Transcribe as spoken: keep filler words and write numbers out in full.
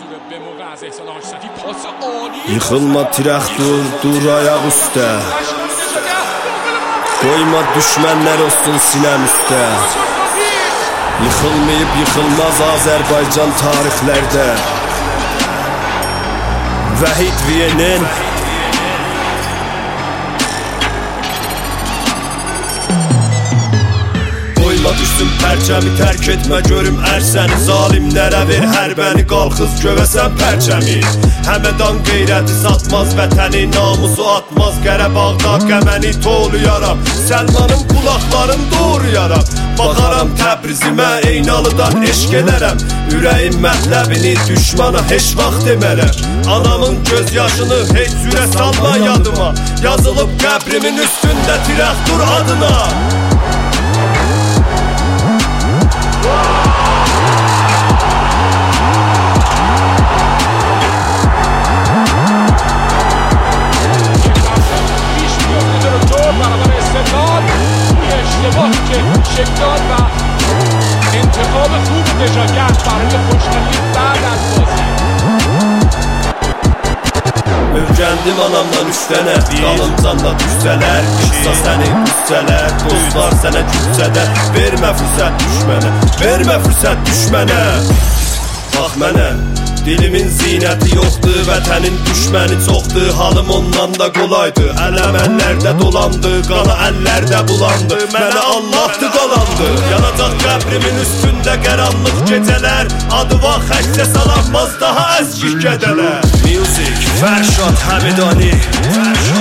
Yıxılma tirək dur, dur ayaq üstə. Qoyma düşmənlər olsun sinəm üstə. Yıxılmayıb yıxılmaz Azərbaycan tarixlərdə. Vəhid Viyenin Qoyma düşsün pərçəmi, tərk etmə görüm ərsəni. Zalimlərə ver hərbəni, qalxız gövəsən pərçəmi. Həmədan qeyrəti satmaz vətəni, namusu atmaz Qərəbağda qəməni toğluyaram. Səlmanın qulaqların doğruyaram. Baxaram Təbrizimə, Eynalıdan eşq edərəm. Ürəyin mətləbini düşmana heç vaxt demərəm. Anamın göz yaşını heç sürə salma yadıma. Yazılıb qəbrimin üstündə tirək dur adına. شکار و انتخاب خوب نژادگر برای خوشحالی بعد از بازی. Öyrəndim anamdan üç dənə, qalımcan da düşsələr, qısa səni düşsələr, dostlar sənə gütsədə. Vermə fürsət düşmənə, vermə fürsət düşmənə. Bax mənə, dilimin zinəti yoxdur, vətənin düşməni çoxdur. Halım ondan da qolaydı, ələm əllərdə dolandı, qana əllərdə bulandı. Mənə Allahdı qalandı, yanacaq qəbrimin üstündə qaranlıq gecələr. Adı vaxt xəstə salanmaz daha əskik qədələr. Music, Fərşad Həmidani.